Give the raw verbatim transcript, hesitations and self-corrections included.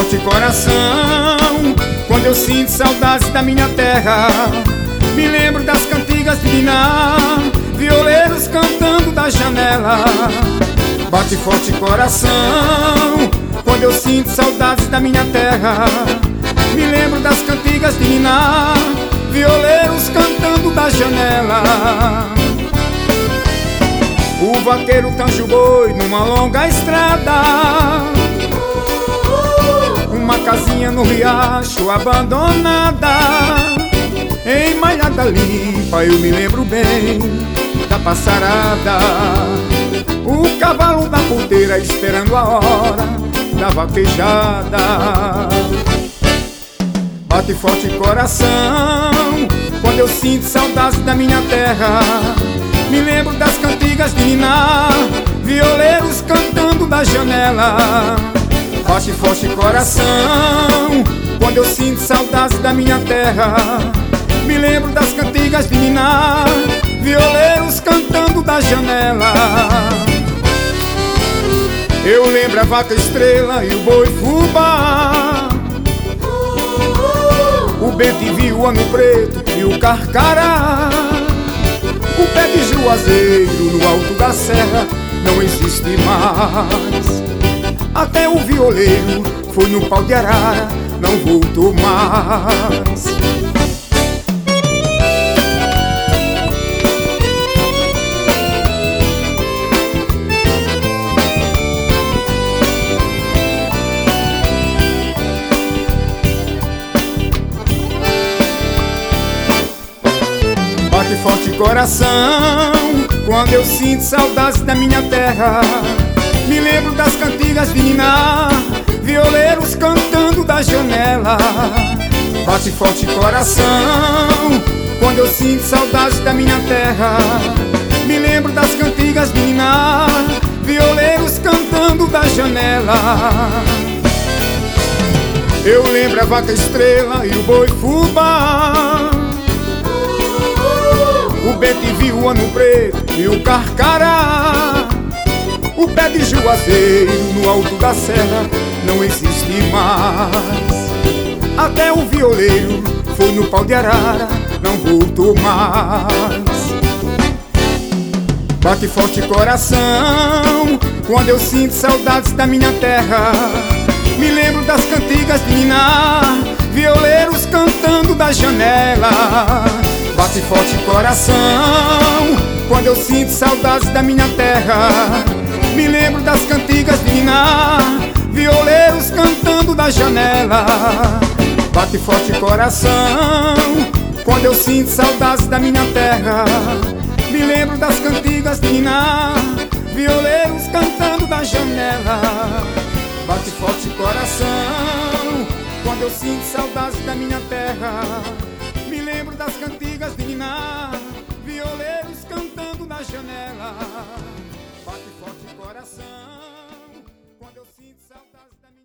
forte coração quando eu sinto saudades da minha terra. Me lembro das cantigas de Niná, violeiros cantando da janela. Bate forte coração quando eu sinto saudades da minha terra. Me lembro das cantigas de Niná, violeiros cantando da janela. O vaqueiro tanja o boi numa longa estrada, uma casinha no riacho abandonada, emalhada limpa, eu me lembro bem da passarada. O cavalo da porteira esperando a hora da vaquejada. Bate forte coração quando eu sinto saudades da minha terra. Me lembro das cantigas de Niná, violeiros cantando da janela. Bate forte coração quando eu sinto saudades da minha terra. Me lembro das cantigas de Niná, violeiros cantando da janela. Eu lembro a vaca estrela e o boi fubá, o bem-te-vi, o ano preto e o carcará. O pé de juazeiro no alto da serra não existe mais. Até o violeiro foi no pau de arara, não voltou mais. Bate forte coração quando eu sinto saudades da minha terra. Me lembro das cantigas de Niná, violeiros cantando da janela. Bate forte coração quando eu sinto saudades da minha terra. Me lembro das cantigas de Niná, violeiros cantando da janela. Eu lembro a vaca estrela e o boi fubá, o bem-te-vi, o ano preto e o carcará. O pé de juazeiro no alto da serra não existe mais. Até o violeiro foi no pau de arara, não voltou mais. Bate forte coração quando eu sinto saudades da minha terra. Me lembro das cantigas de Niná, violeiros cantando da janela. Bate forte coração quando eu sinto saudades da minha terra. Me lembro das cantigas de Niná, violeiros cantando da janela. Bate forte coração quando eu sinto saudades da minha terra. Me lembro das cantigas de Niná, violeiros cantando da janela. Bate forte coração quando eu sinto saudades da minha terra. Me lembro das cantigas de Niná, violeiros cantando na janela. Bate forte coração quando eu sinto saudades da minha